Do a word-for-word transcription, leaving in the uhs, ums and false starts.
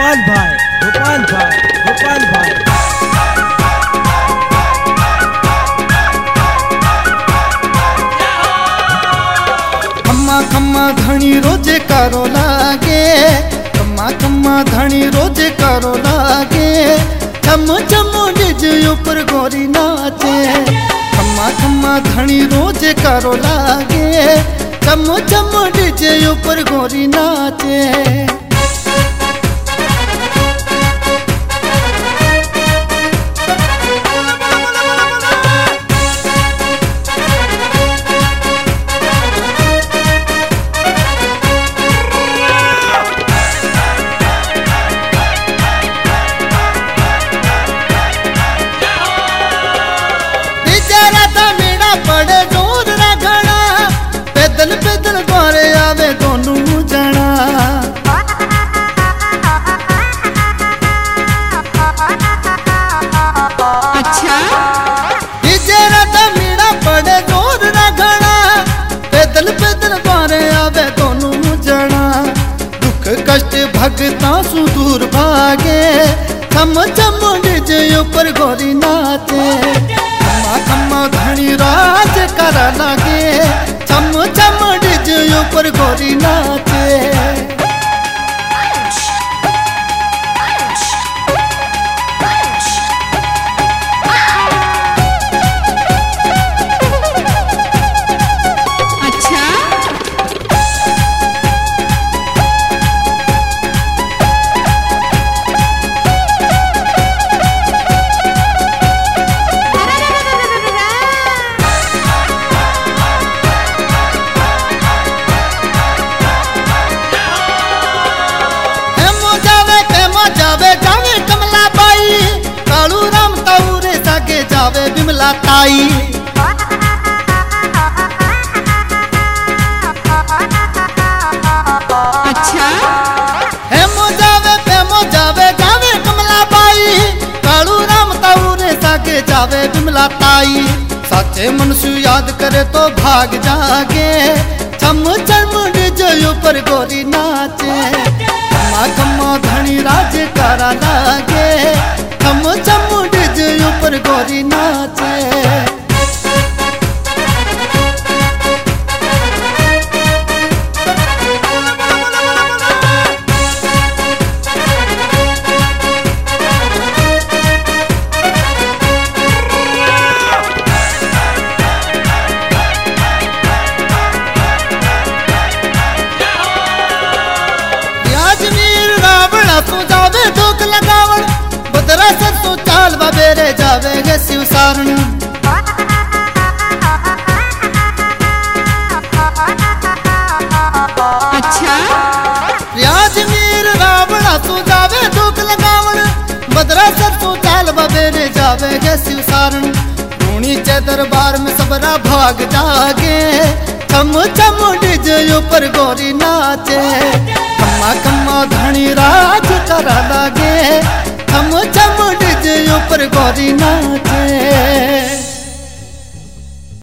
गोपाल भाई गोपाल भाई गोपाल भाई खम्मा खम्मा धनी रोजे करो लागे, खम्मा खम्मा धनी रोजे करो लागे, चम चम डीजे ऊपर गोरी नाचे। खम्मा खम्मा धनी रोजे करो लागे, चम चम डीजे ऊपर गोरी नाचे। भगता सु दूर भागे, खम चम डीजे ऊपर गोरी नाचे। खम्मा खम्मा धनी राज कर लागे, चम चम डीजे ऊपर गोरी नाचे। बिमला ताई अच्छा है मो जावे पे मो जावे जावे कमला बाई, कालू राम ताऊरे सागे जावे बिमला ताई। साचे मन सु याद करे तो भाग जागे, छम छम डीजे ऊपर गोरी नाचे। खम्मा खम्मा धनी राज करा लागे, छम छम डीजे ऊपर गोरी नाचे। जावे गे शिव सारण अच्छा रियाज मीर रावणा तू जावे दुख लगावण, बदरा सर तू चाल बबेरे जावे गे शिव सारण। रूणी चे दरबार में सबरा भाग जागे, छम छम डीजे ऊपर गोरी नाचे।